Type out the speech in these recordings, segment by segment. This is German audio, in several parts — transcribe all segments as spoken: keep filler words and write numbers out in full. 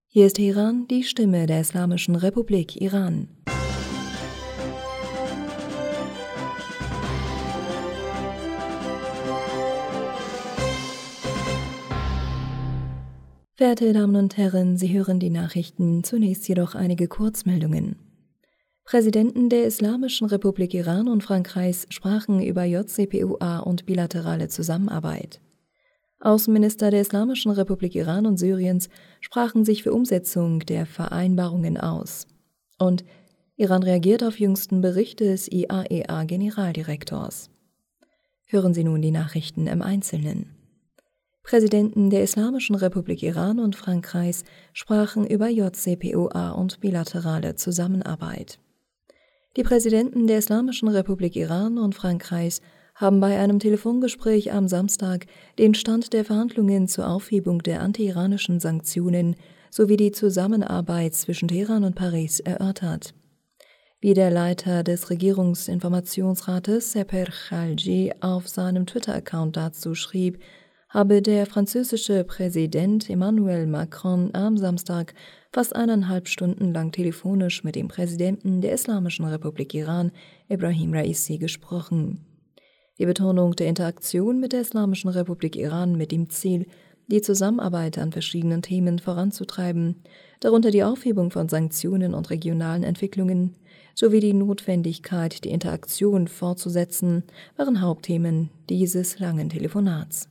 Hier ist Teheran, die Stimme der Islamischen Republik Iran. Verehrte Damen und Herren, Sie hören die Nachrichten, zunächst jedoch einige Kurzmeldungen. Präsidenten der Islamischen Republik Iran und Frankreichs sprachen über J C P O A und bilaterale Zusammenarbeit. Außenminister der Islamischen Republik Iran und Syriens sprachen sich für Umsetzung der Vereinbarungen aus. Und Iran reagiert auf jüngsten Bericht des I A E A-Generaldirektors. Hören Sie nun die Nachrichten im Einzelnen. Präsidenten der Islamischen Republik Iran und Frankreichs sprachen über J C P O A und bilaterale Zusammenarbeit. Die Präsidenten der Islamischen Republik Iran und Frankreichs haben bei einem Telefongespräch am Samstag den Stand der Verhandlungen zur Aufhebung der anti-iranischen Sanktionen sowie die Zusammenarbeit zwischen Teheran und Paris erörtert. Wie der Leiter des Regierungsinformationsrates, Seper Khalji, auf seinem Twitter-Account dazu schrieb, habe der französische Präsident Emmanuel Macron am Samstag fast eineinhalb Stunden lang telefonisch mit dem Präsidenten der Islamischen Republik Iran, Ebrahim Raisi, gesprochen. Die Betonung der Interaktion mit der Islamischen Republik Iran mit dem Ziel, die Zusammenarbeit an verschiedenen Themen voranzutreiben, darunter die Aufhebung von Sanktionen und regionalen Entwicklungen, sowie die Notwendigkeit, die Interaktion fortzusetzen, waren Hauptthemen dieses langen Telefonats.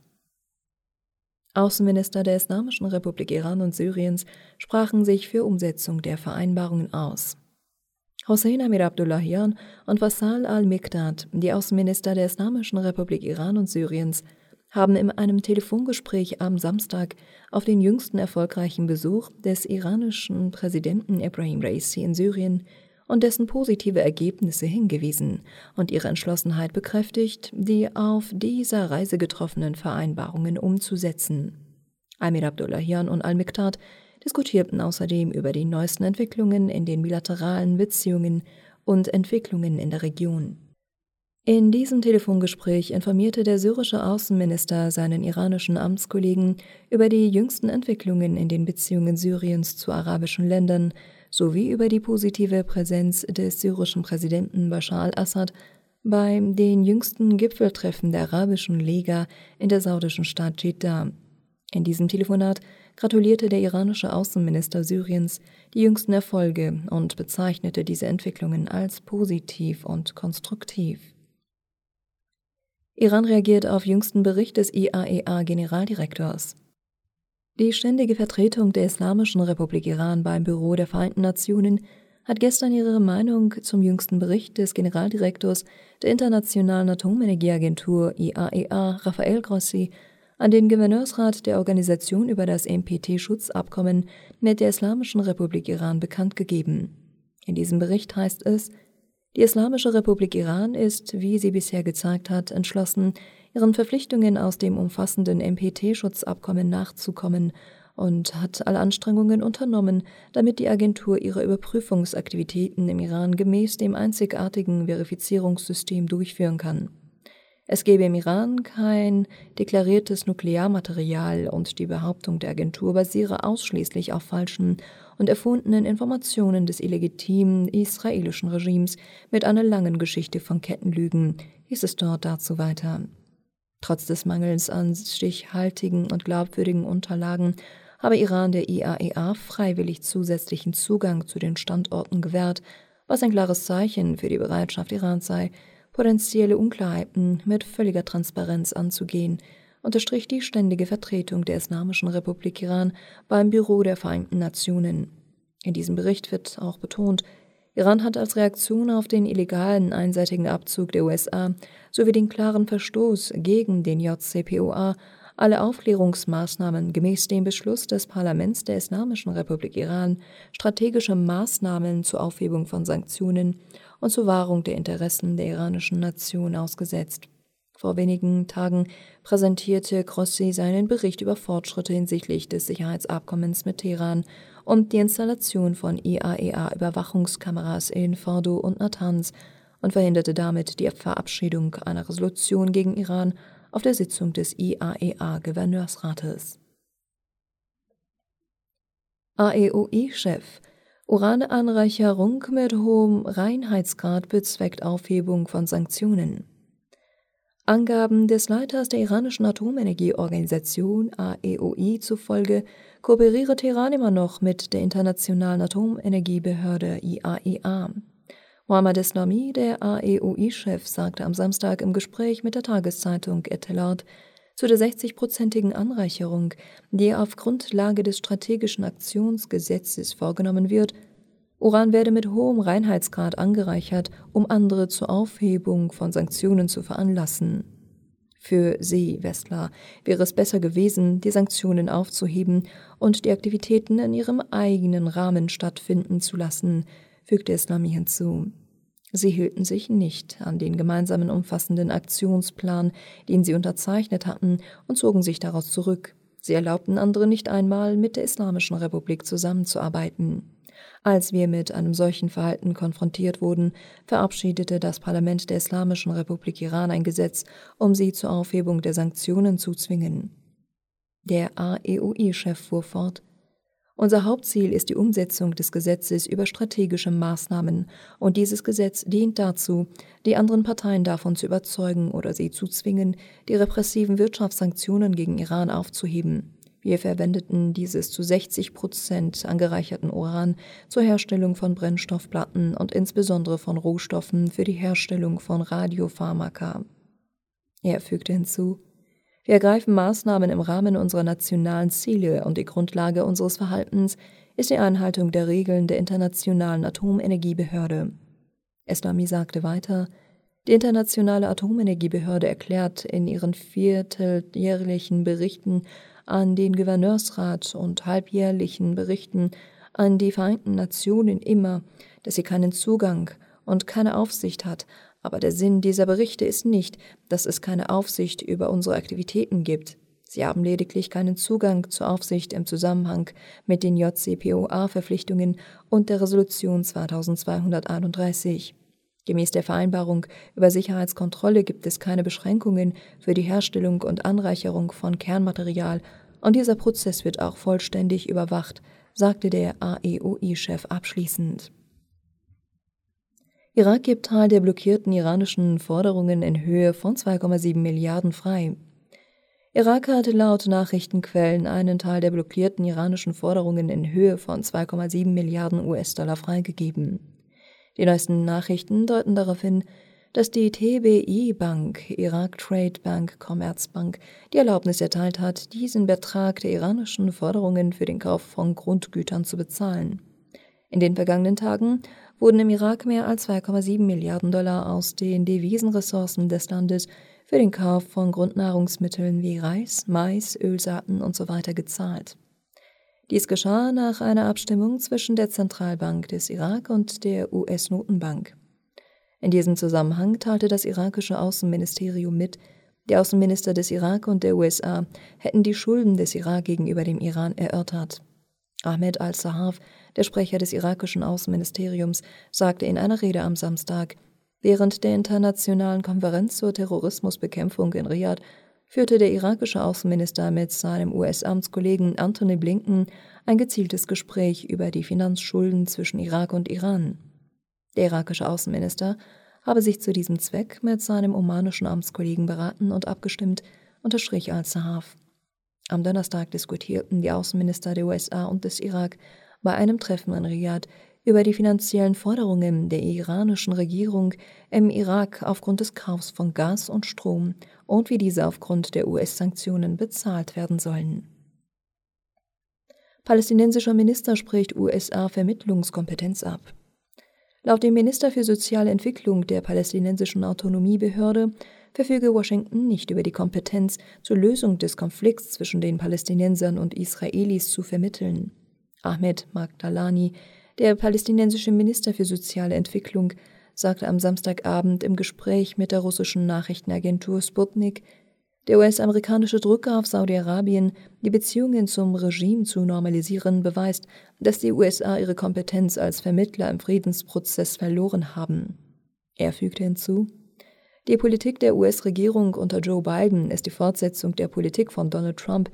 Außenminister der Islamischen Republik Iran und Syriens sprachen sich für Umsetzung der Vereinbarungen aus. Hossein Amir Abdullahian und Wassal al-Mikdad, die Außenminister der Islamischen Republik Iran und Syriens, haben in einem Telefongespräch am Samstag auf den jüngsten erfolgreichen Besuch des iranischen Präsidenten Ebrahim Raisi in Syrien und dessen positive Ergebnisse hingewiesen und ihre Entschlossenheit bekräftigt, die auf dieser Reise getroffenen Vereinbarungen umzusetzen. Amir Abdullahian und al-Mikdad diskutierten außerdem über die neuesten Entwicklungen in den bilateralen Beziehungen und Entwicklungen in der Region. In diesem Telefongespräch informierte der syrische Außenminister seinen iranischen Amtskollegen über die jüngsten Entwicklungen in den Beziehungen Syriens zu arabischen Ländern sowie über die positive Präsenz des syrischen Präsidenten Bashar al-Assad bei den jüngsten Gipfeltreffen der arabischen Liga in der saudischen Stadt Jeddah. In diesem Telefonat gratulierte der iranische Außenminister Syriens die jüngsten Erfolge und bezeichnete diese Entwicklungen als positiv und konstruktiv. Iran reagiert auf jüngsten Bericht des I A E A-Generaldirektors. Die ständige Vertretung der Islamischen Republik Iran beim Büro der Vereinten Nationen hat gestern ihre Meinung zum jüngsten Bericht des Generaldirektors der Internationalen Atomenergieagentur I A E A, Rafael Grossi, an den Gouverneursrat der Organisation über das N P T-Schutzabkommen mit der Islamischen Republik Iran bekannt gegeben. In diesem Bericht heißt es, die Islamische Republik Iran ist, wie sie bisher gezeigt hat, entschlossen, ihren Verpflichtungen aus dem umfassenden N P T-Schutzabkommen nachzukommen und hat alle Anstrengungen unternommen, damit die Agentur ihre Überprüfungsaktivitäten im Iran gemäß dem einzigartigen Verifizierungssystem durchführen kann. Es gebe im Iran kein deklariertes Nuklearmaterial und die Behauptung der Agentur basiere ausschließlich auf falschen und erfundenen Informationen des illegitimen israelischen Regimes mit einer langen Geschichte von Kettenlügen, hieß es dort dazu weiter. Trotz des Mangels an stichhaltigen und glaubwürdigen Unterlagen habe Iran der I A E A freiwillig zusätzlichen Zugang zu den Standorten gewährt, was ein klares Zeichen für die Bereitschaft Irans sei, potenzielle Unklarheiten mit völliger Transparenz anzugehen, unterstrich die ständige Vertretung der Islamischen Republik Iran beim Büro der Vereinten Nationen. In diesem Bericht wird auch betont, Iran hat als Reaktion auf den illegalen einseitigen Abzug der U S A sowie den klaren Verstoß gegen den J C P O A alle Aufklärungsmaßnahmen gemäß dem Beschluss des Parlaments der Islamischen Republik Iran, strategische Maßnahmen zur Aufhebung von Sanktionen und zur Wahrung der Interessen der iranischen Nation ausgesetzt. Vor wenigen Tagen präsentierte Grossi seinen Bericht über Fortschritte hinsichtlich des Sicherheitsabkommens mit Teheran und die Installation von I A E A-Überwachungskameras in Fordo und Natanz und verhinderte damit die Verabschiedung einer Resolution gegen Iran auf der Sitzung des I A E A-Gouverneursrates. A E O I-Chef: Urananreicherung mit hohem Reinheitsgrad bezweckt Aufhebung von Sanktionen. Angaben des Leiters der iranischen Atomenergieorganisation A E O I zufolge kooperiere Teheran immer noch mit der Internationalen Atomenergiebehörde I A E A. Mohammad Eslami, der A E O I-Chef, sagte am Samstag im Gespräch mit der Tageszeitung Etelat zu der sechzig-prozentigen Anreicherung, die auf Grundlage des Strategischen Aktionsgesetzes vorgenommen wird, Uran werde mit hohem Reinheitsgrad angereichert, um andere zur Aufhebung von Sanktionen zu veranlassen. Für sie, Westler, wäre es besser gewesen, die Sanktionen aufzuheben und die Aktivitäten in ihrem eigenen Rahmen stattfinden zu lassen, fügte Eslami hinzu. Sie hielten sich nicht an den gemeinsamen umfassenden Aktionsplan, den sie unterzeichnet hatten, und zogen sich daraus zurück. Sie erlaubten anderen nicht einmal, mit der Islamischen Republik zusammenzuarbeiten. Als wir mit einem solchen Verhalten konfrontiert wurden, verabschiedete das Parlament der Islamischen Republik Iran ein Gesetz, um sie zur Aufhebung der Sanktionen zu zwingen. Der A E O I-Chef fuhr fort: Unser Hauptziel ist die Umsetzung des Gesetzes über strategische Maßnahmen, und dieses Gesetz dient dazu, die anderen Parteien davon zu überzeugen oder sie zu zwingen, die repressiven Wirtschaftssanktionen gegen Iran aufzuheben. Wir verwendeten dieses zu sechzig Prozent angereicherten Uran zur Herstellung von Brennstoffplatten und insbesondere von Rohstoffen für die Herstellung von Radiopharmaka. Er fügte hinzu: Wir ergreifen Maßnahmen im Rahmen unserer nationalen Ziele, und die Grundlage unseres Verhaltens ist die Einhaltung der Regeln der Internationalen Atomenergiebehörde. Eslami sagte weiter: Die Internationale Atomenergiebehörde erklärt in ihren vierteljährlichen Berichten an den Gouverneursrat und halbjährlichen Berichten an die Vereinten Nationen immer, dass sie keinen Zugang und keine Aufsicht hat, aber der Sinn dieser Berichte ist nicht, dass es keine Aufsicht über unsere Aktivitäten gibt. Sie haben lediglich keinen Zugang zur Aufsicht im Zusammenhang mit den J C P O A-Verpflichtungen und der Resolution zweitausendzweihunderteinunddreißig. Gemäß der Vereinbarung über Sicherheitskontrolle gibt es keine Beschränkungen für die Herstellung und Anreicherung von Kernmaterial, und dieser Prozess wird auch vollständig überwacht, sagte der A E O I-Chef abschließend. Irak gibt Teil der blockierten iranischen Forderungen in Höhe von zwei Komma sieben Milliarden frei. Irak hat laut Nachrichtenquellen einen Teil der blockierten iranischen Forderungen in Höhe von zwei Komma sieben Milliarden U S-Dollar freigegeben. Die neuesten Nachrichten deuten darauf hin, dass die T B I-Bank, Iraq Trade Bank Commerzbank, die Erlaubnis erteilt hat, diesen Betrag der iranischen Forderungen für den Kauf von Grundgütern zu bezahlen. In den vergangenen Tagen wurden im Irak mehr als zwei Komma sieben Milliarden Dollar aus den Devisenressourcen des Landes für den Kauf von Grundnahrungsmitteln wie Reis, Mais, Ölsaaten usw. gezahlt. Dies geschah nach einer Abstimmung zwischen der Zentralbank des Irak und der U S-Notenbank. In diesem Zusammenhang teilte das irakische Außenministerium mit, der Außenminister des Irak und der U S A hätten die Schulden des Irak gegenüber dem Iran erörtert. Ahmed al-Sahaf, der Sprecher des irakischen Außenministeriums, sagte in einer Rede am Samstag: Während der internationalen Konferenz zur Terrorismusbekämpfung in Riad führte der irakische Außenminister mit seinem U S-Amtskollegen Antony Blinken ein gezieltes Gespräch über die Finanzschulden zwischen Irak und Iran. Der irakische Außenminister habe sich zu diesem Zweck mit seinem omanischen Amtskollegen beraten und abgestimmt, unterstrich al-Sahaf. Am Donnerstag diskutierten die Außenminister der U S A und des Irak bei einem Treffen in Riad über die finanziellen Forderungen der iranischen Regierung im Irak aufgrund des Kaufs von Gas und Strom und wie diese aufgrund der U S-Sanktionen bezahlt werden sollen. Palästinensischer Minister spricht U S A-Vermittlungskompetenz ab. Laut dem Minister für soziale Entwicklung der palästinensischen Autonomiebehörde verfüge Washington nicht über die Kompetenz, zur Lösung des Konflikts zwischen den Palästinensern und Israelis zu vermitteln. Ahmed Magdalani, der palästinensische Minister für soziale Entwicklung, sagte am Samstagabend im Gespräch mit der russischen Nachrichtenagentur Sputnik, der U S-amerikanische Druck auf Saudi-Arabien, die Beziehungen zum Regime zu normalisieren, beweist, dass die U S A ihre Kompetenz als Vermittler im Friedensprozess verloren haben. Er fügte hinzu: Die Politik der U S-Regierung unter Joe Biden ist die Fortsetzung der Politik von Donald Trump,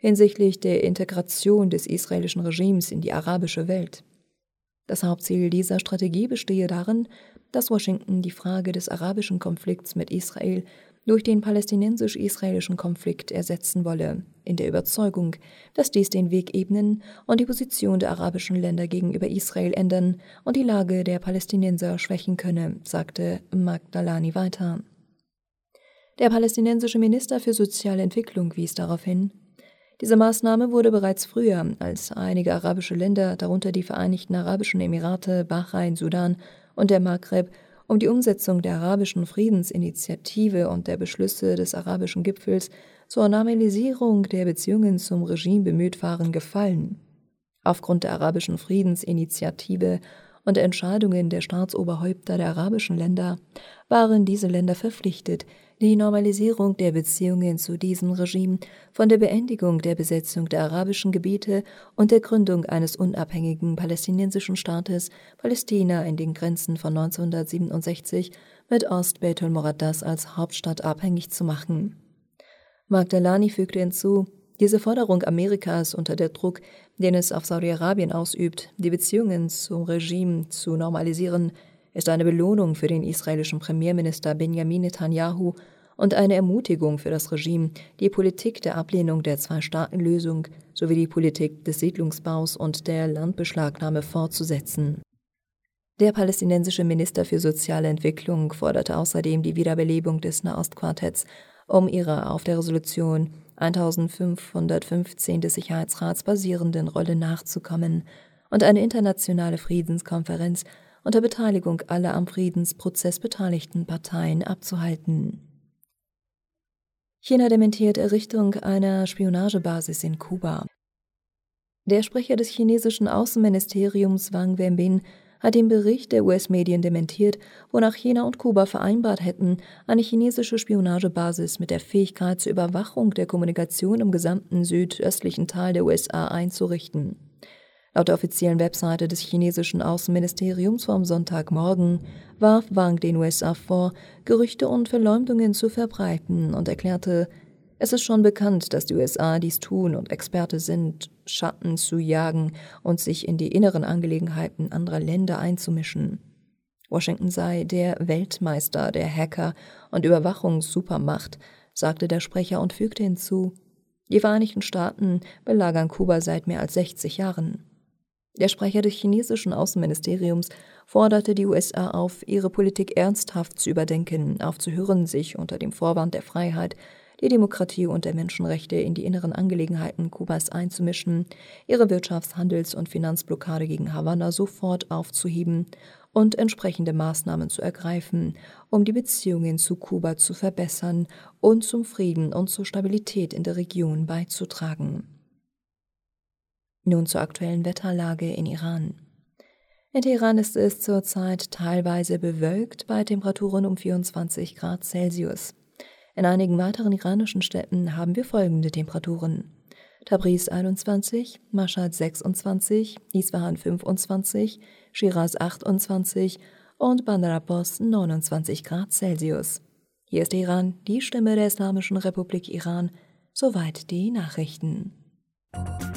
hinsichtlich der Integration des israelischen Regimes in die arabische Welt. Das Hauptziel dieser Strategie bestehe darin, dass Washington die Frage des arabischen Konflikts mit Israel durch den palästinensisch-israelischen Konflikt ersetzen wolle, in der Überzeugung, dass dies den Weg ebnen und die Position der arabischen Länder gegenüber Israel ändern und die Lage der Palästinenser schwächen könne, sagte Magdalani weiter. Der palästinensische Minister für soziale Entwicklung wies darauf hin: Diese Maßnahme wurde bereits früher, als einige arabische Länder, darunter die Vereinigten Arabischen Emirate, Bahrain, Sudan und der Maghreb, um die Umsetzung der arabischen Friedensinitiative und der Beschlüsse des arabischen Gipfels zur Normalisierung der Beziehungen zum Regime bemüht waren, gefallen. Aufgrund der arabischen Friedensinitiative und der Entscheidungen der Staatsoberhäupter der arabischen Länder waren diese Länder verpflichtet, die Normalisierung der Beziehungen zu diesem Regime von der Beendigung der Besetzung der arabischen Gebiete und der Gründung eines unabhängigen palästinensischen Staates Palästina in den Grenzen von neunzehnhundertsiebenundsechzig mit Ost-Beit el-Moqaddas als Hauptstadt abhängig zu machen. Magdalani fügte hinzu: Diese Forderung Amerikas unter der Druck, den es auf Saudi-Arabien ausübt, die Beziehungen zum Regime zu normalisieren, ist eine Belohnung für den israelischen Premierminister Benjamin Netanyahu und eine Ermutigung für das Regime, die Politik der Ablehnung der Zwei-Staaten-Lösung sowie die Politik des Siedlungsbaus und der Landbeschlagnahme fortzusetzen. Der palästinensische Minister für soziale Entwicklung forderte außerdem die Wiederbelebung des Nahostquartetts, um ihrer auf der Resolution eintausendfünfhundertfünfzehn des Sicherheitsrats basierenden Rolle nachzukommen und eine internationale Friedenskonferenz unter Beteiligung aller am Friedensprozess beteiligten Parteien abzuhalten. China dementiert Errichtung einer Spionagebasis in Kuba. Der Sprecher des chinesischen Außenministeriums Wang Wenbin hat den Bericht der U S-Medien dementiert, wonach China und Kuba vereinbart hätten, eine chinesische Spionagebasis mit der Fähigkeit zur Überwachung der Kommunikation im gesamten südöstlichen Teil der U S A einzurichten. Laut der offiziellen Webseite des chinesischen Außenministeriums vom Sonntagmorgen warf Wang den U S A vor, Gerüchte und Verleumdungen zu verbreiten und erklärte: Es ist schon bekannt, dass die U S A dies tun und Experte sind, Schatten zu jagen und sich in die inneren Angelegenheiten anderer Länder einzumischen. Washington sei der Weltmeister der Hacker- und Überwachungssupermacht, sagte der Sprecher und fügte hinzu: Die Vereinigten Staaten belagern Kuba seit mehr als sechzig Jahren. Der Sprecher des chinesischen Außenministeriums forderte die U S A auf, ihre Politik ernsthaft zu überdenken, aufzuhören, sich unter dem Vorwand der Freiheit, die Demokratie und der Menschenrechte in die inneren Angelegenheiten Kubas einzumischen, ihre Wirtschafts-, Handels- und Finanzblockade gegen Havanna sofort aufzuheben und entsprechende Maßnahmen zu ergreifen, um die Beziehungen zu Kuba zu verbessern und zum Frieden und zur Stabilität in der Region beizutragen. Nun zur aktuellen Wetterlage in Iran. In Teheran ist es zurzeit teilweise bewölkt bei Temperaturen um vierundzwanzig Grad Celsius. In einigen weiteren iranischen Städten haben wir folgende Temperaturen: Tabriz einundzwanzig, Mashhad sechsundzwanzig, Isfahan fünfundzwanzig, Schiraz achtundzwanzig und Bandar Abbas neunundzwanzig Grad Celsius. Hier ist Iran, die Stimme der Islamischen Republik Iran. Soweit die Nachrichten.